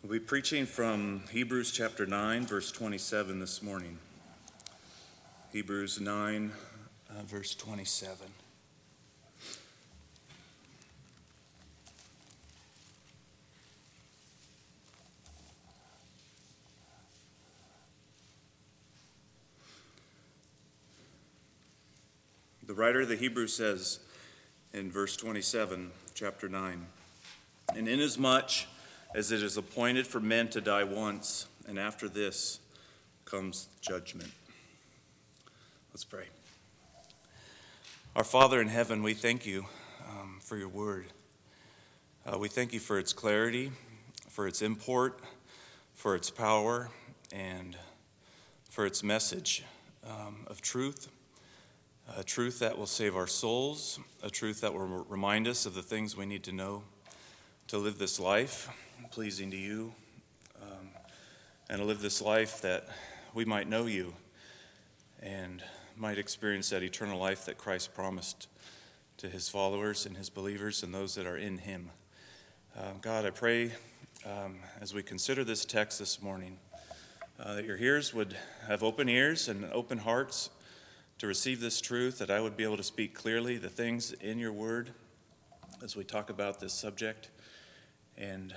We'll be preaching from Hebrews chapter 9, verse 27 this morning. Hebrews 9, verse 27. The writer of the Hebrews says in verse 27, chapter 9, "And inasmuch as it is appointed for men to die once, and after this comes judgment." Let's pray. Our Father in heaven, we thank you for your word. We thank you for its clarity, for its import, for its power, and for its message of truth. A truth that will save our souls, a truth that will remind us of the things we need to know to live this life pleasing to you, and to live this life that we might know you and might experience that eternal life that Christ promised to his followers and his believers and those that are in him. God, I pray as we consider this text this morning that your hearers would have open ears and open hearts to receive this truth, that I would be able to speak clearly the things in your word as we talk about this subject, and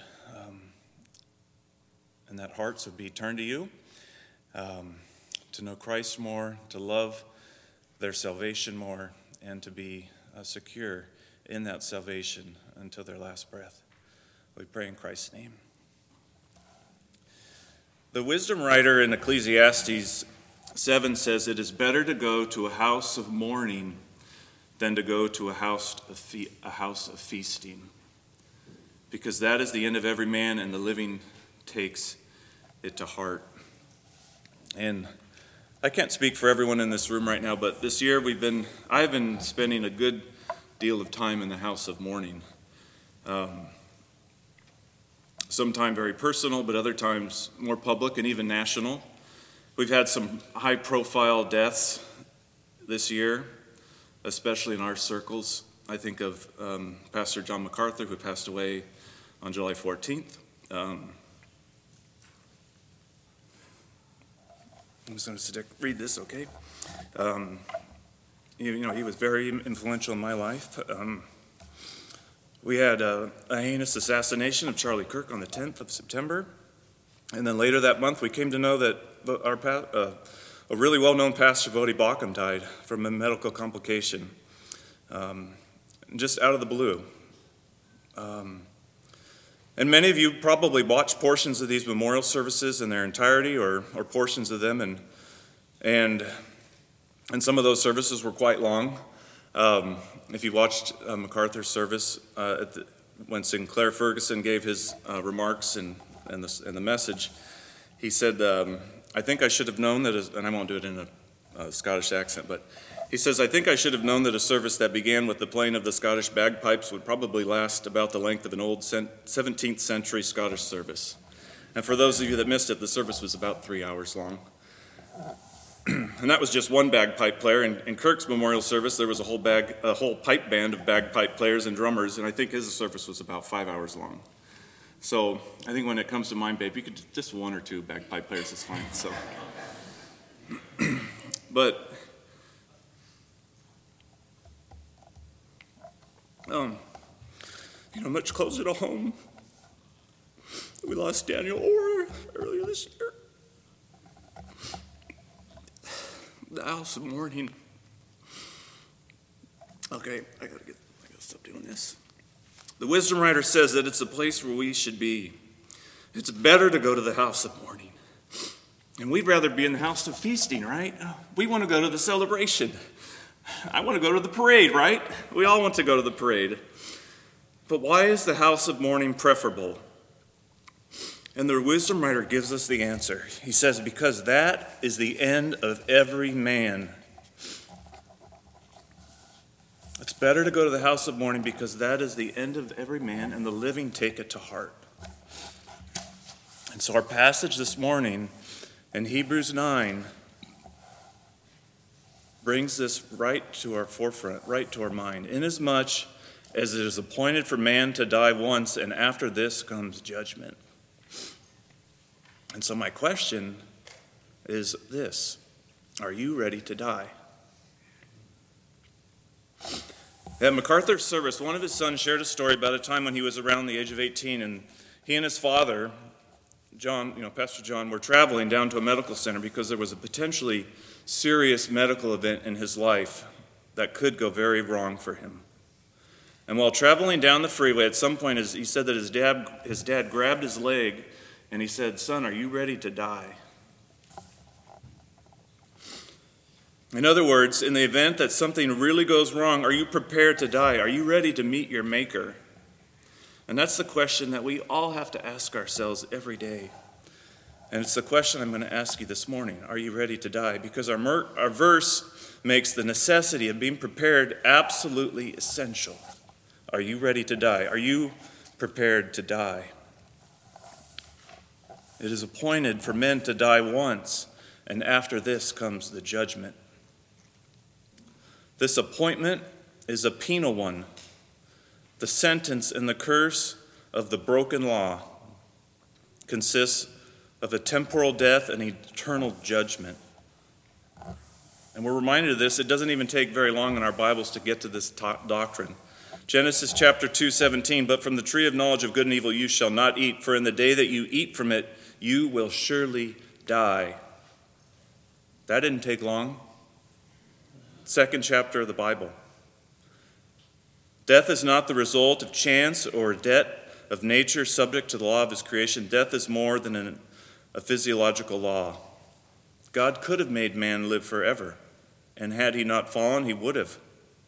that hearts would be turned to you, to know Christ more, to love their salvation more, and to be secure in that salvation until their last breath. We pray in Christ's name. The wisdom writer in Ecclesiastes 7 says, "It is better to go to a house of mourning than to go to a house of feasting, because that is the end of every man, and the living takes it to heart." And I can't speak for everyone in this room right now, but this year I've been spending a good deal of time in the house of mourning. Sometimes very personal, but other times more public and even national. We've had some high-profile deaths this year, especially in our circles. I think of Pastor John MacArthur, who passed away on July 14th. I'm just going to read this, okay? He was very influential in my life. We had a heinous assassination of Charlie Kirk on the 10th of September. And then later that month, we came to know that a really well-known pastor, Voddie Baucham, died from a medical complication, just out of the blue. And many of you probably watched portions of these memorial services in their entirety, or portions of them, and some of those services were quite long. If you watched MacArthur's service when Sinclair Ferguson gave his remarks and the message, he said, "I think I should have known that," and I won't do it in a Scottish accent, but he says, "I think I should have known that a service that began with the playing of the Scottish bagpipes would probably last about the length of an old 17th century Scottish service." And for those of you that missed it, the service was about 3 hours long. And that was just one bagpipe player. In Kirk's memorial service, there was a whole pipe band of bagpipe players and drummers, and I think his service was about 5 hours long. So I think when it comes to mine, babe, you could just one or two bagpipe players is fine. So, but much closer to home, we lost Daniel Orr earlier this year. The house of mourning. Okay, I gotta stop doing this. The wisdom writer says that it's a place where we should be. It's better to go to the house of mourning. And we'd rather be in the house of feasting, right? We want to go to the celebration. I want to go to the parade, right? We all want to go to the parade. But why is the house of mourning preferable? And the wisdom writer gives us the answer. He says, because that is the end of every man. It's better to go to the house of mourning because that is the end of every man, and the living take it to heart. And so our passage this morning in Hebrews 9 brings this right to our forefront, right to our mind. Inasmuch as it is appointed for man to die once, and after this comes judgment. And so my question is this: are you ready to die? At MacArthur's service, one of his sons shared a story about a time when he was around the age of 18, and he and his father, John, Pastor John, were traveling down to a medical center because there was a potentially serious medical event in his life that could go very wrong for him. And while traveling down the freeway, at some point, he said that his dad grabbed his leg and he said, "Son, are you ready to die?" In other words, in the event that something really goes wrong, are you prepared to die? Are you ready to meet your Maker? And that's the question that we all have to ask ourselves every day. And it's the question I'm going to ask you this morning. Are you ready to die? Because our verse makes the necessity of being prepared absolutely essential. Are you ready to die? Are you prepared to die? It is appointed for men to die once, and after this comes the judgment. This appointment is a penal one. The sentence and the curse of the broken law consists of a temporal death and eternal judgment. And we're reminded of this. It doesn't even take very long in our Bibles to get to this doctrine. Genesis chapter 2:17, "But from the tree of knowledge of good and evil you shall not eat, for in the day that you eat from it, you will surely die." That didn't take long. Second chapter of the Bible. Death is not the result of chance or a debt of nature subject to the law of his creation. Death is more than a physiological law. God could have made man live forever, and had he not fallen, he would have.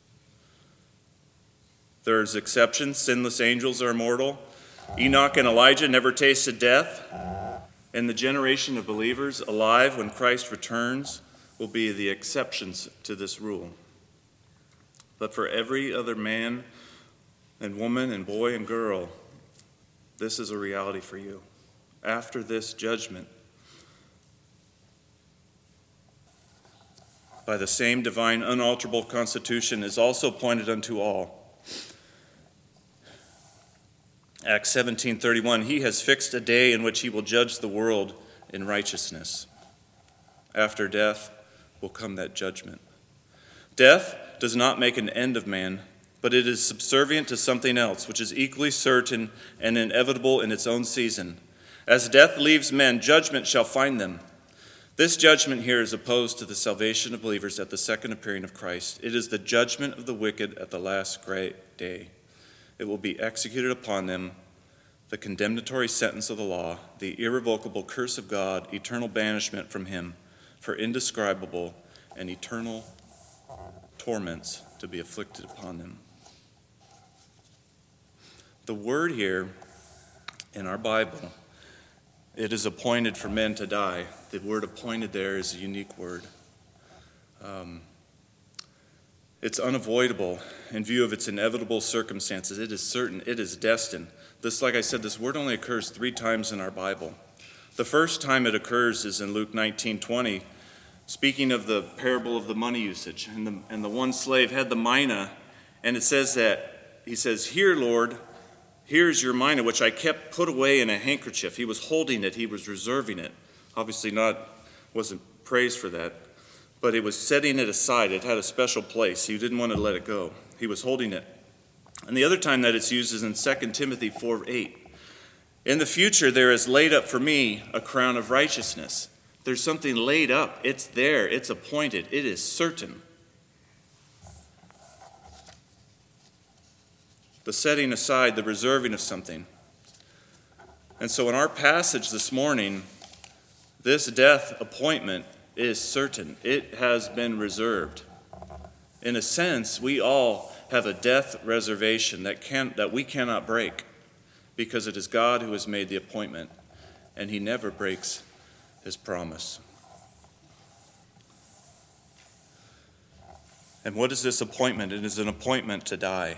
There's exceptions. Sinless angels are immortal. Enoch and Elijah never tasted death. And the generation of believers alive when Christ returns will be the exceptions to this rule. But for every other man and woman and boy and girl, this is a reality for you. After this judgment, by the same divine unalterable constitution, is also appointed unto all. Acts 17:31, "He has fixed a day in which he will judge the world in righteousness." After death will come that judgment. Death does not make an end of man, but it is subservient to something else, which is equally certain and inevitable in its own season. As death leaves men, judgment shall find them. This judgment here is opposed to the salvation of believers at the second appearing of Christ. It is the judgment of the wicked at the last great day. It will be executed upon them, the condemnatory sentence of the law, the irrevocable curse of God, eternal banishment from him, for indescribable and eternal torments to be afflicted upon them. The word here in our Bible, it is appointed for men to die. The word appointed there is a unique word. It's unavoidable in view of its inevitable circumstances. It is certain, it is destined. This, like I said, this word only occurs 3 times in our Bible. The first time it occurs is in Luke 19:20, speaking of the parable of the money usage. And the one slave had the mina, and it says that, he says, "Here, Lord, here's your mina, which I kept put away in a handkerchief." He was holding it, he was reserving it. Obviously wasn't praised for that, but he was setting it aside. It had a special place. He didn't want to let it go. He was holding it. And the other time that it's used is in 2 Timothy 4:8. "In the future there is laid up for me a crown of righteousness." There's something laid up. It's there. It's appointed. It is certain. The setting aside, the reserving of something. And so in our passage this morning, this death appointment is certain. It has been reserved. In a sense, we all have a death reservation that we cannot break, because it is God who has made the appointment, and he never breaks his promise. And what is this appointment? It is an appointment to die.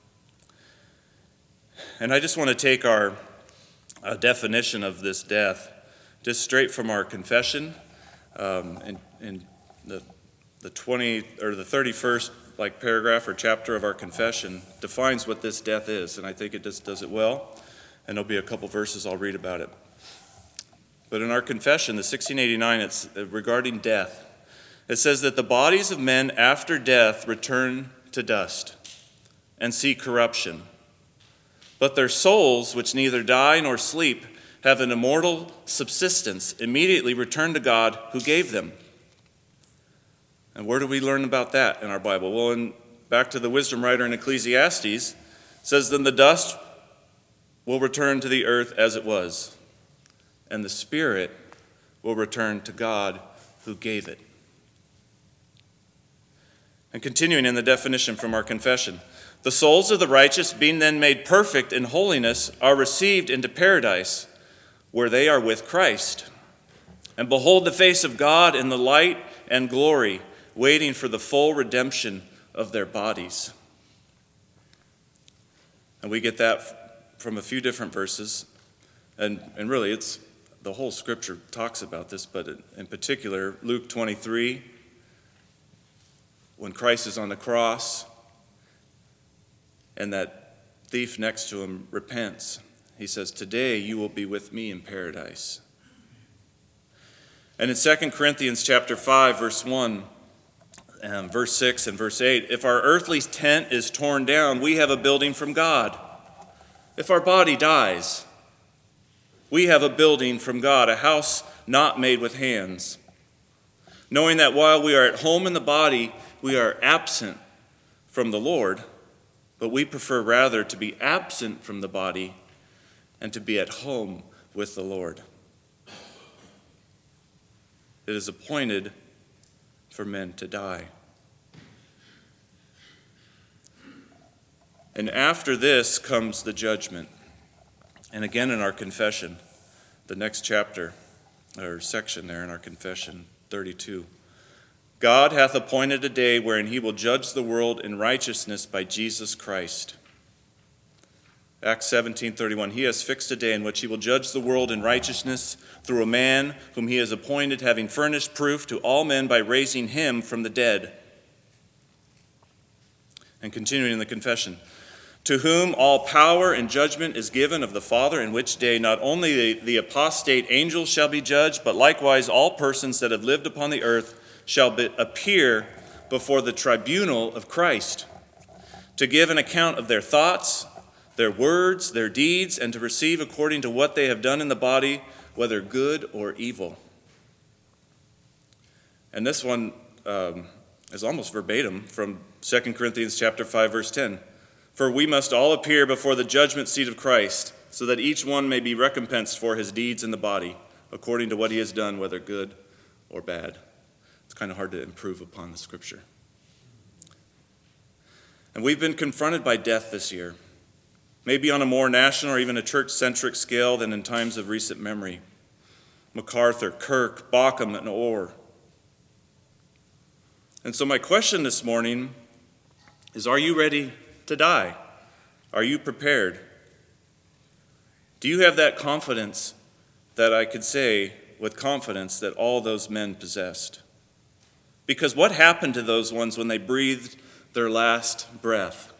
And I just want to take our definition of this death just straight from our confession, in the 20 or the 31st paragraph or chapter of our confession defines what this death is, and I think it just does it well. And there'll be a couple verses I'll read about it. But in our confession, the 1689, it's regarding death. It says that the bodies of men after death return to dust and see corruption. But their souls, which neither die nor sleep, have an immortal subsistence, immediately return to God who gave them. And where do we learn about that in our Bible? Well, back to the wisdom writer in Ecclesiastes, it says, then the dust will return to the earth as it was, and the spirit will return to God who gave it. And continuing in the definition from our confession, the souls of the righteous, being then made perfect in holiness, are received into paradise, where they are with Christ, and behold the face of God in the light and glory, waiting for the full redemption of their bodies. And we get that from a few different verses, and really it's the whole scripture talks about this, but in particular, Luke 23, when Christ is on the cross, and that thief next to him repents. He says, today you will be with me in paradise. And in 2 Corinthians chapter 5, verse 1, verse 6 and verse 8, if our earthly tent is torn down, we have a building from God. If our body dies, we have a building from God, a house not made with hands. Knowing that while we are at home in the body, we are absent from the Lord, but we prefer rather to be absent from the body and to be at home with the Lord. It is appointed for men to die. And after this comes the judgment. And again in our confession, the next chapter, or section there in our confession, 32. God hath appointed a day wherein he will judge the world in righteousness by Jesus Christ. Acts 17:31, he has fixed a day in which he will judge the world in righteousness through a man whom he has appointed, having furnished proof to all men by raising him from the dead. And continuing in the confession, to whom all power and judgment is given of the Father, in which day not only the apostate angels shall be judged, but likewise all persons that have lived upon the earth shall appear before the tribunal of Christ, to give an account of their thoughts, their words, their deeds, and to receive according to what they have done in the body, whether good or evil. And this one is almost verbatim from 2 Corinthians chapter 5, verse 10. For we must all appear before the judgment seat of Christ, so that each one may be recompensed for his deeds in the body, according to what he has done, whether good or bad. It's kind of hard to improve upon the scripture. And we've been confronted by death this year, maybe on a more national or even a church-centric scale than in times of recent memory. MacArthur, Kirk, Bauckham, and Orr. And so my question this morning is, are you ready to die? Are you prepared? Do you have that confidence that I could say with confidence that all those men possessed? Because what happened to those ones when they breathed their last breath?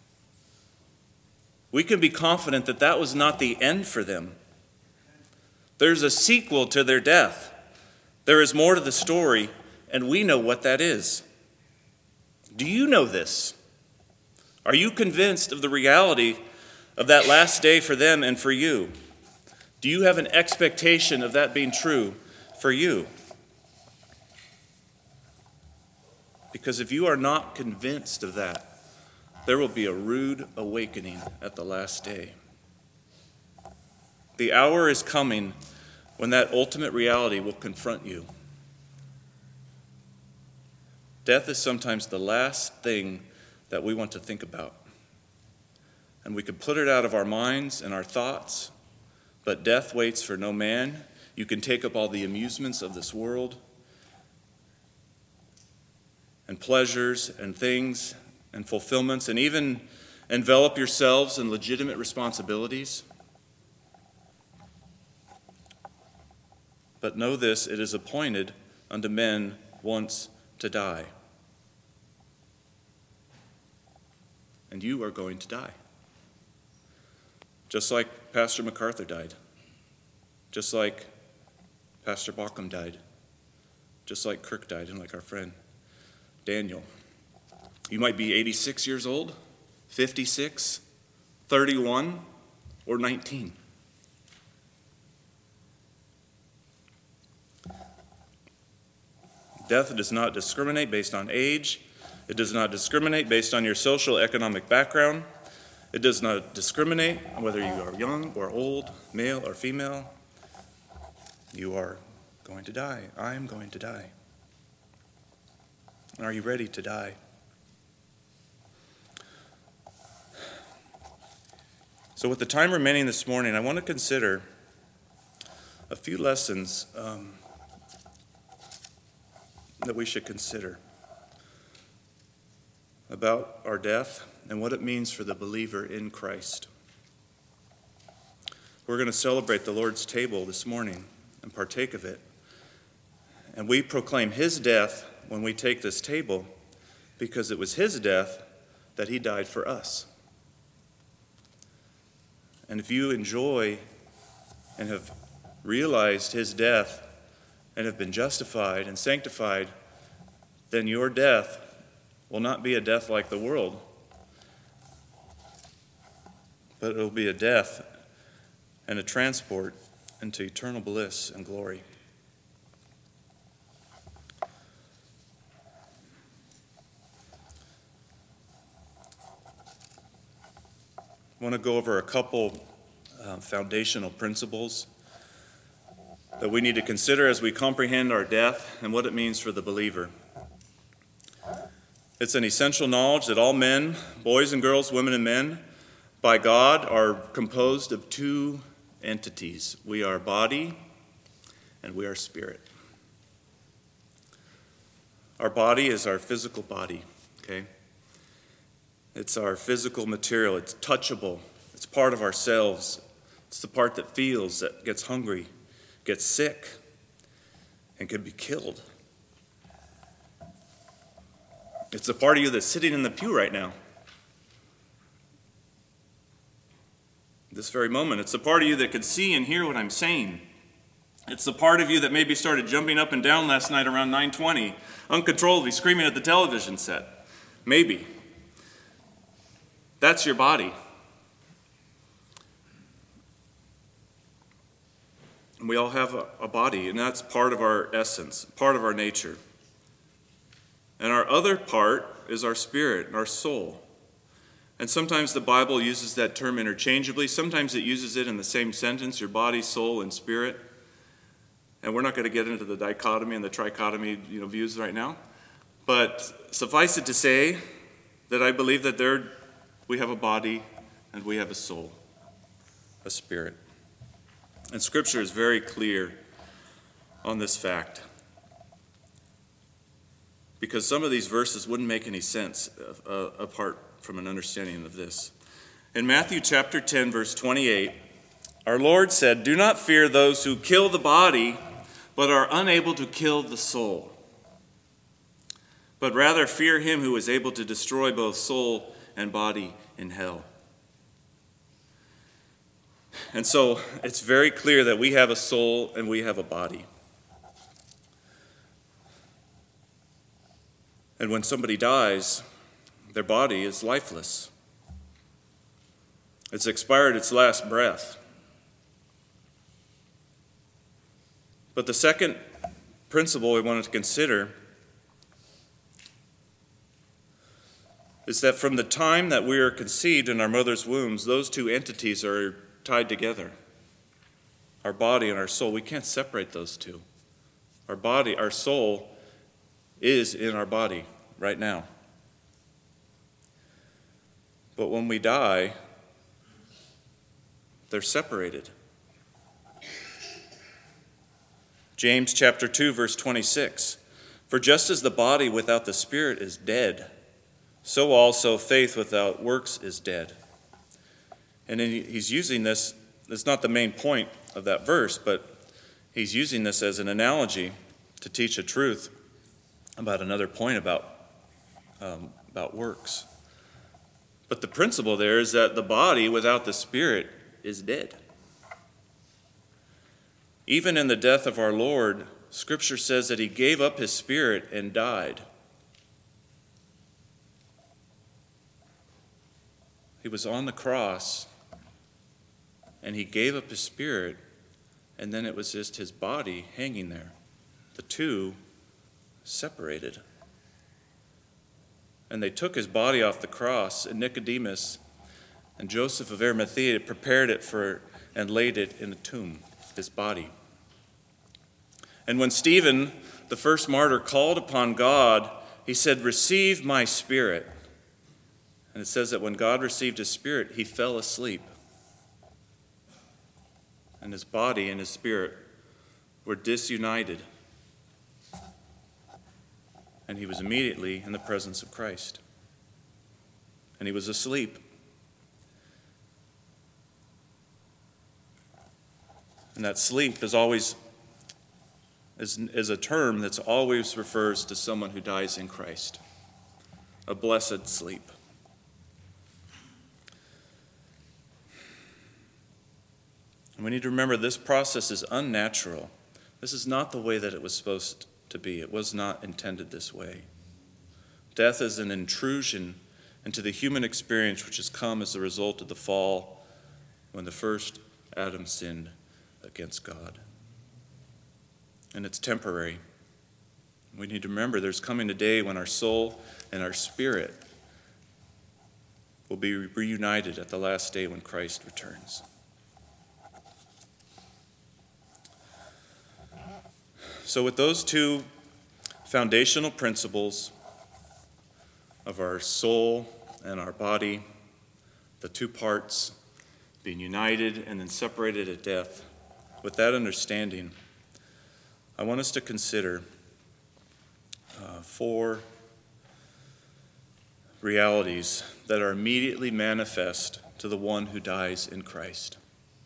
We can be confident that that was not the end for them. There's a sequel to their death. There is more to the story, and we know what that is. Do you know this? Are you convinced of the reality of that last day for them and for you? Do you have an expectation of that being true for you? Because if you are not convinced of that, there will be a rude awakening at the last day. The hour is coming when that ultimate reality will confront you. Death is sometimes the last thing that we want to think about. And we can put it out of our minds and our thoughts, but death waits for no man. You can take up all the amusements of this world and pleasures and things and fulfillments, and even envelop yourselves in legitimate responsibilities. But know this, it is appointed unto men once to die. And you are going to die. Just like Pastor MacArthur died. Just like Pastor Bauckham died, just like Kirk died and like our friend Daniel. You might be 86 years old, 56, 31, or 19. Death does not discriminate based on age. It does not discriminate based on your social economic background. It does not discriminate on whether you are young or old, male or female. You are going to die. I am going to die. Are you ready to die? So with the time remaining this morning, I want to consider a few lessons that we should consider about our death and what it means for the believer in Christ. We're going to celebrate the Lord's table this morning and partake of it. And we proclaim his death when we take this table because it was his death that he died for us. And if you enjoy and have realized his death and have been justified and sanctified, then your death will not be a death like the world, but it will be a death and a transport into eternal bliss and glory. I want to go over a couple foundational principles that we need to consider as we comprehend our death and what it means for the believer. It's an essential knowledge that all men, boys and girls, women and men, by God are composed of two entities. We are body and we are spirit. Our body is our physical body, okay? It's our physical material. It's touchable. It's part of ourselves. It's the part that feels, that gets hungry, gets sick, and can be killed. It's the part of you that's sitting in the pew right now. This very moment. It's the part of you that could see and hear what I'm saying. It's the part of you that maybe started jumping up and down last night around 9:20, uncontrollably screaming at the television set. Maybe. That's your body. And we all have a body, and that's part of our essence, part of our nature. And our other part is our spirit, our soul. And sometimes the Bible uses that term interchangeably. Sometimes it uses it in the same sentence, your body, soul, and spirit. And we're not going to get into the dichotomy and the trichotomy views right now. But suffice it to say that I believe that we have a body and we have a soul, a spirit. And Scripture is very clear on this fact, because some of these verses wouldn't make any sense apart from an understanding of this. In Matthew chapter 10, verse 28, our Lord said, "Do not fear those who kill the body, but are unable to kill the soul. But rather fear him who is able to destroy both soul and body in hell." And so it's very clear that we have a soul and we have a body. And when somebody dies, their body is lifeless. It's expired its last breath. But the second principle we wanted to consider is that from the time that we are conceived in our mother's wombs, those two entities are tied together. Our body and our soul. We can't separate those two. Our body, our soul is in our body right now. But when we die, they're separated. James chapter 2, verse 26. "For just as the body without the spirit is dead, so also faith without works is dead." And he's using this, it's not the main point of that verse, but he's using this as an analogy to teach a truth about another point about works. But the principle there is that the body without the spirit is dead. Even in the death of our Lord, Scripture says that he gave up his spirit and died. He was on the cross, and he gave up his spirit, and then it was just his body hanging there. The two separated. And they took his body off the cross, and Nicodemus and Joseph of Arimathea prepared it and laid it in a tomb, his body. And when Stephen, the first martyr, called upon God, he said, "Receive my spirit." And it says that when God received his spirit, he fell asleep. And his body and his spirit were disunited. And he was immediately in the presence of Christ. And he was asleep. And that sleep is a term that always refers to someone who dies in Christ. A blessed sleep. And we need to remember this process is unnatural. This is not the way that it was supposed to be. It was not intended this way. Death is an intrusion into the human experience which has come as a result of the fall when the first Adam sinned against God. And it's temporary. We need to remember there's coming a day when our soul and our spirit will be reunited at the last day when Christ returns. So with those two foundational principles of our soul and our body, the two parts being united and then separated at death, with that understanding, I want us to consider 4 realities that are immediately manifest to the one who dies in Christ.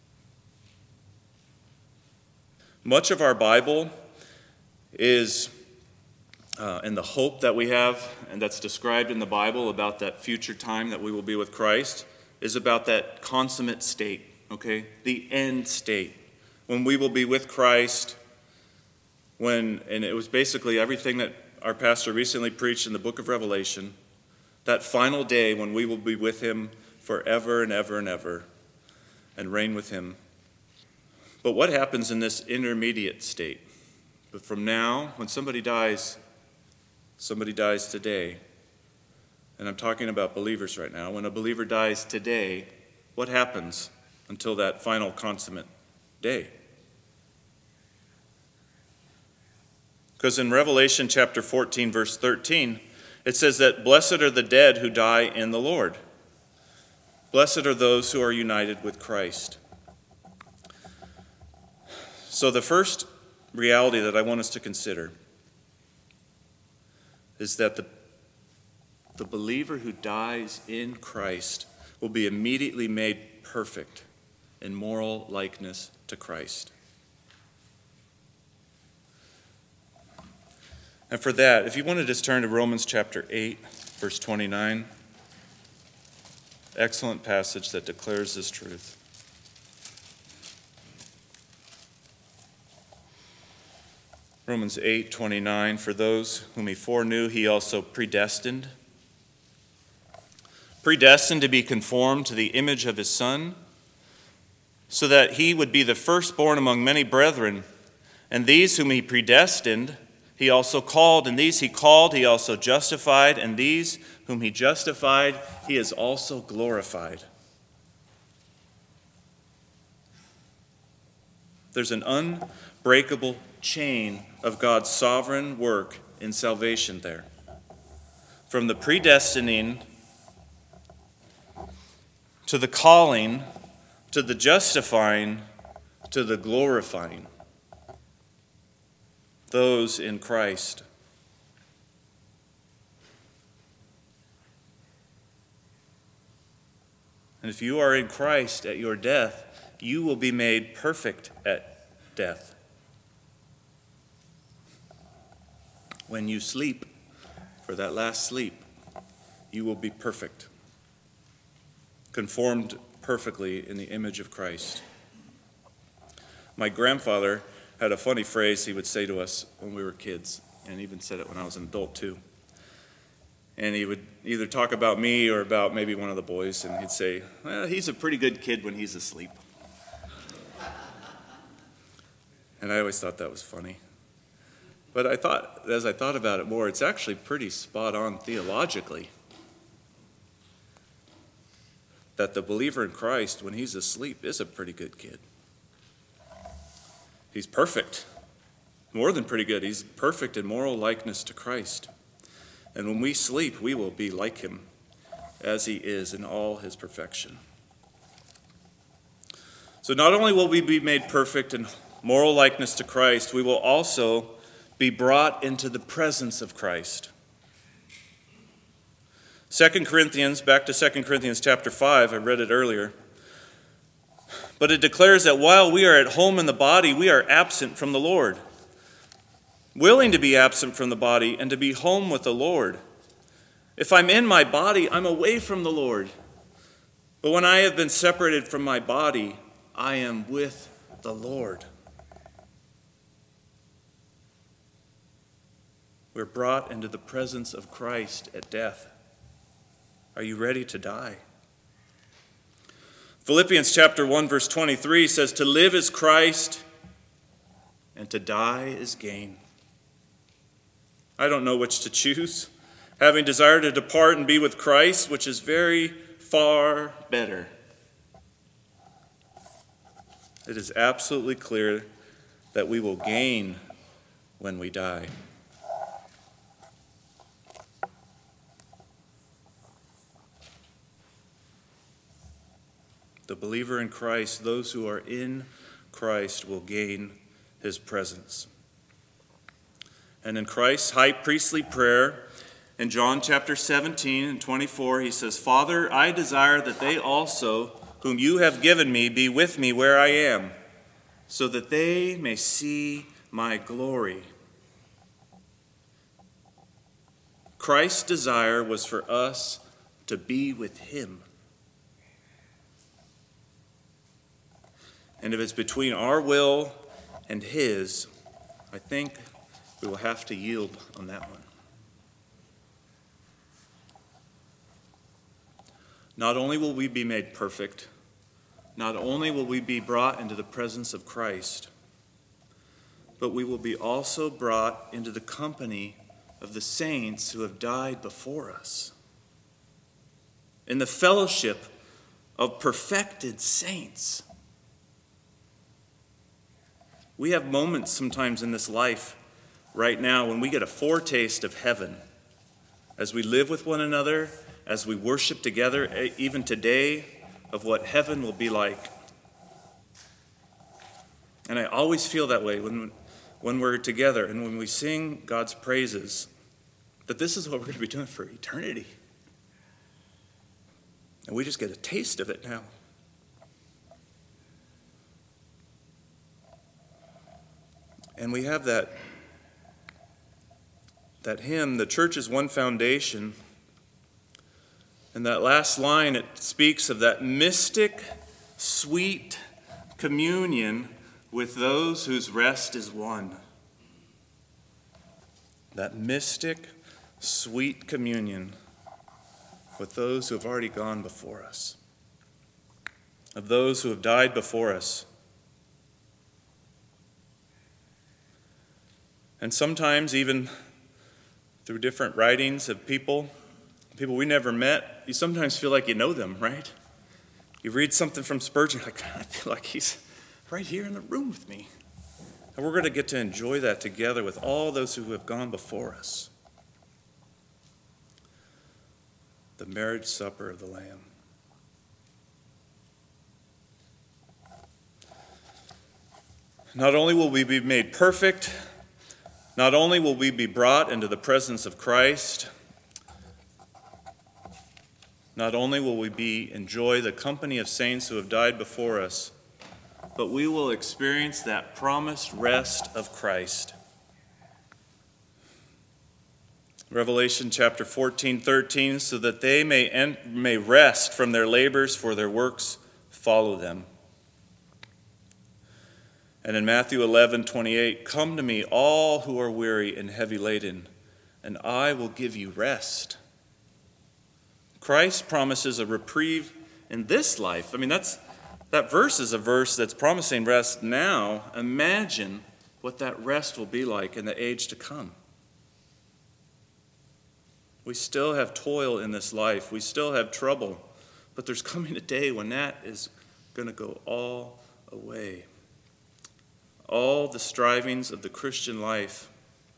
Much of our Bible is, and the hope that we have, and that's described in the Bible about that future time that we will be with Christ, is about that consummate state, okay? The end state, when we will be with Christ, and it was basically everything that our pastor recently preached in the book of Revelation, that final day when we will be with him forever and ever and ever, and reign with him. But what happens in this intermediate state? But from now, when somebody dies today. And I'm talking about believers right now. When a believer dies today, what happens until that final consummate day? Because in Revelation chapter 14, verse 13, it says that blessed are the dead who die in the Lord. Blessed are those who are united with Christ. So the first reality that I want us to consider is that the believer who dies in Christ will be immediately made perfect in moral likeness to Christ. And for that, if you want to just turn to Romans chapter 8, verse 29, excellent passage that declares this truth. Romans 8:29, for those whom he foreknew, he also predestined. Predestined to be conformed to the image of his Son, so that he would be the firstborn among many brethren. And these whom he predestined, he also called. And these he called, he also justified. And these whom he justified, he has also glorified. There's an unbreakable chain of God's sovereign work in salvation there. From the predestining to the calling to the justifying to the glorifying. Those in Christ. And if you are in Christ at your death, you will be made perfect at death. When you sleep, for that last sleep, you will be perfect, conformed perfectly in the image of Christ. My grandfather had a funny phrase he would say to us when we were kids, and even said it when I was an adult too. And he would either talk about me or about maybe one of the boys, and he'd say, well, he's a pretty good kid when he's asleep. And I always thought that was funny. But as I thought about it more, it's actually pretty spot on theologically. That the believer in Christ, when he's asleep, is a pretty good kid. He's perfect. More than pretty good. He's perfect in moral likeness to Christ. And when we sleep, we will be like him, as he is in all his perfection. So not only will we be made perfect in moral likeness to Christ, we will also be brought into the presence of Christ. 2 Corinthians, back to 2 Corinthians chapter 5, I read it earlier. But it declares that while we are at home in the body, we are absent from the Lord. Willing to be absent from the body and to be home with the Lord. If I'm in my body, I'm away from the Lord. But when I have been separated from my body, I am with the Lord. We're brought into the presence of Christ at death. Are you ready to die? Philippians chapter 1 verse 23 says, to live is Christ and to die is gain. I don't know which to choose, having desired to depart and be with Christ, which is very far better. It is absolutely clear that we will gain when we die. The believer in Christ, those who are in Christ, will gain his presence. And in Christ's high priestly prayer, in John chapter 17 and 24, he says, Father, I desire that they also, whom you have given me, be with me where I am, so that they may see my glory. Christ's desire was for us to be with him. And if it's between our will and his, I think we will have to yield on that one. Not only will we be made perfect, not only will we be brought into the presence of Christ, but we will be also brought into the company of the saints who have died before us. In the fellowship of perfected saints. We have moments sometimes in this life right now when we get a foretaste of heaven as we live with one another, as we worship together, even today, of what heaven will be like. And I always feel that way when we're together and when we sing God's praises, that this is what we're going to be doing for eternity. And we just get a taste of it now. And we have that hymn, the church is one foundation. And that last line, it speaks of that mystic, sweet communion with those whose rest is won. That mystic, sweet communion with those who have already gone before us, of those who have died before us. And sometimes even through different writings of people we never met, you sometimes feel like you know them, right? You read something from Spurgeon, like, I feel like he's right here in the room with me. And we're going to get to enjoy that together with all those who have gone before us. The marriage supper of the Lamb. Not only will we be made perfect, not only will we be brought into the presence of Christ, not only will we enjoy the company of saints who have died before us, but we will experience that promised rest of Christ. Revelation chapter 14:13, so that they may rest from their labors, for their works follow them. And in Matthew 11:28, "Come to me, all who are weary and heavy laden, and I will give you rest." Christ promises a reprieve in this life. That verse is a verse that's promising rest now. Imagine what that rest will be like in the age to come. We still have toil in this life. We still have trouble. But there's coming a day when that is going to go all away. All the strivings of the Christian life,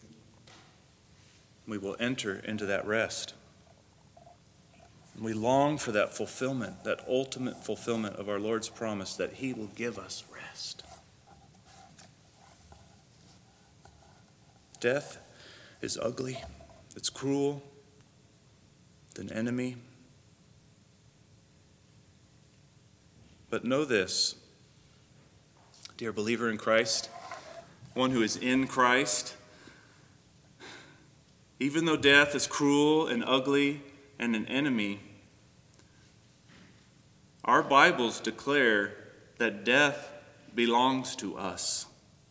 we will enter into that rest. And we long for that fulfillment, that ultimate fulfillment of our Lord's promise that he will give us rest. Death is ugly, it's cruel, it's an enemy. But know this, dear believer in Christ, one who is in Christ, even though death is cruel and ugly and an enemy, our Bibles declare that death belongs to us.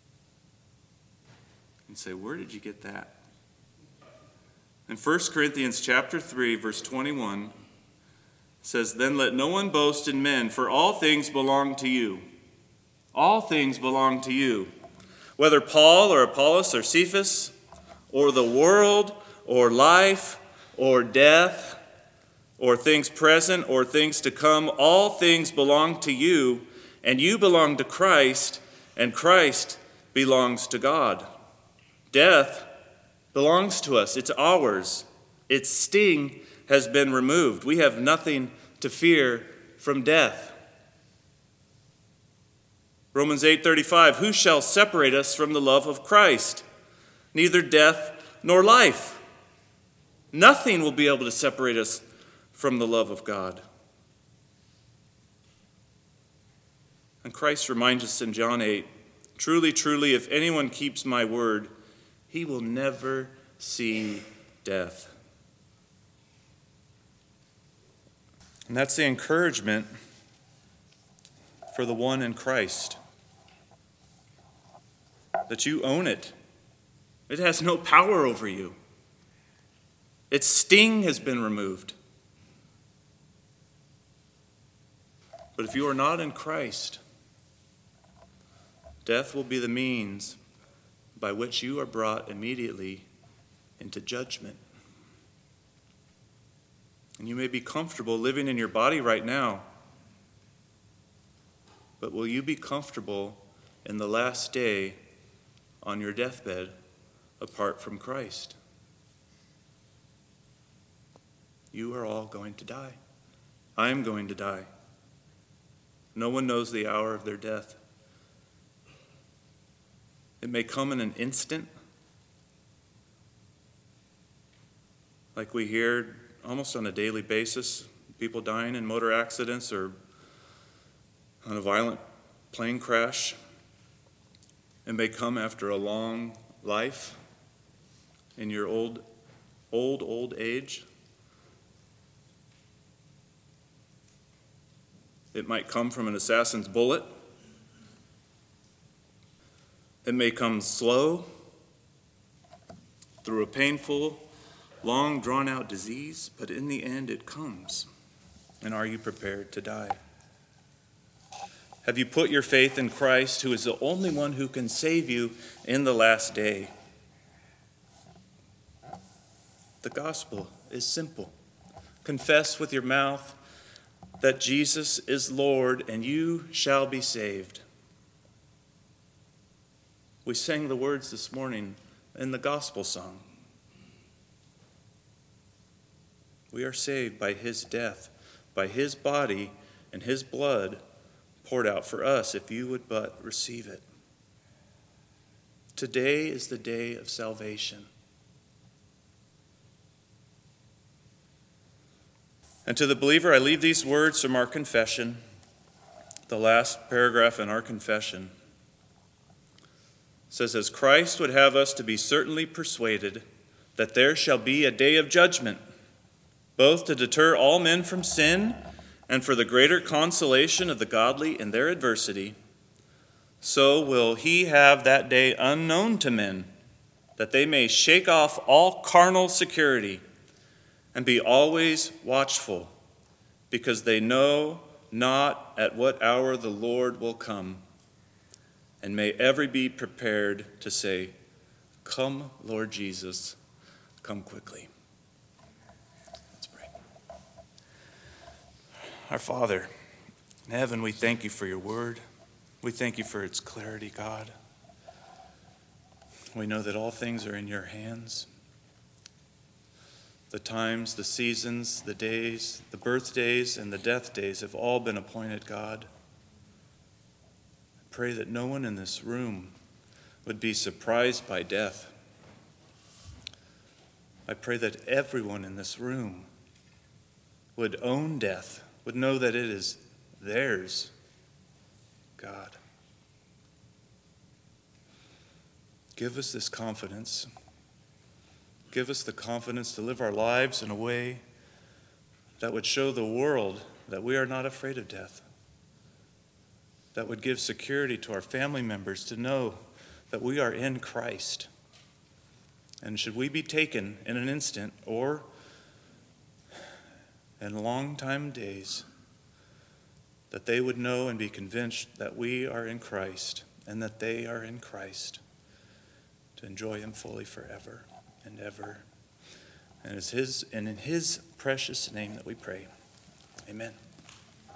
And say, where did you get that? In 1 Corinthians chapter 3, verse 21, says, "Then let no one boast in men, for all things belong to you." All things belong to you. Whether Paul or Apollos or Cephas, or the world, or life, or death, or things present, or things to come, all things belong to you, and you belong to Christ, and Christ belongs to God. Death belongs to us. It's ours. Its sting has been removed. We have nothing to fear from death. Romans 8:35, "Who shall separate us from the love of Christ? Neither death nor life." Nothing will be able to separate us from the love of God. And Christ reminds us in John 8, "Truly, truly, if anyone keeps my word, he will never see death." And that's the encouragement for the one in Christ. That you own it. It has no power over you. Its sting has been removed. But if you are not in Christ, death will be the means by which you are brought immediately into judgment. And you may be comfortable living in your body right now, but will you be comfortable in the last day on your deathbed apart from Christ? You are all going to die. I am going to die. No one knows the hour of their death. It may come in an instant, like we hear almost on a daily basis, people dying in motor accidents or on a violent plane crash. It may come after a long life in your old age. It might come from an assassin's bullet. It may come slow through a painful, long drawn-out disease, but in the end it comes. And are you prepared to die? Have you put your faith in Christ, who is the only one who can save you in the last day? The gospel is simple. Confess with your mouth that Jesus is Lord, and you shall be saved. We sang the words this morning in the gospel song. We are saved by his death, by his body and his blood poured out for us, if you would but receive it. Today is the day of salvation. And to the believer, I leave these words from our confession, the last paragraph in our confession. It says, "As Christ would have us to be certainly persuaded that there shall be a day of judgment, both to deter all men from sin and for the greater consolation of the godly in their adversity, so will he have that day unknown to men, that they may shake off all carnal security and be always watchful, because they know not at what hour the Lord will come. And may every be prepared to say, "Come, Lord Jesus, come quickly." Let's pray. Our Father in heaven, we thank you for your word. We thank you for its clarity, God. We know that all things are in your hands. The times, the seasons, the days, the birthdays, and the death days have all been appointed, God. I pray that no one in this room would be surprised by death. I pray that everyone in this room would own death, would know that it is theirs, God. Give us this confidence. Give us the confidence to live our lives in a way that would show the world that we are not afraid of death. That would give security to our family members to know that we are in Christ. And should we be taken in an instant or in long time days, that they would know and be convinced that we are in Christ and that they are in Christ, to enjoy him fully forever and ever. And in his precious name that we pray. Amen.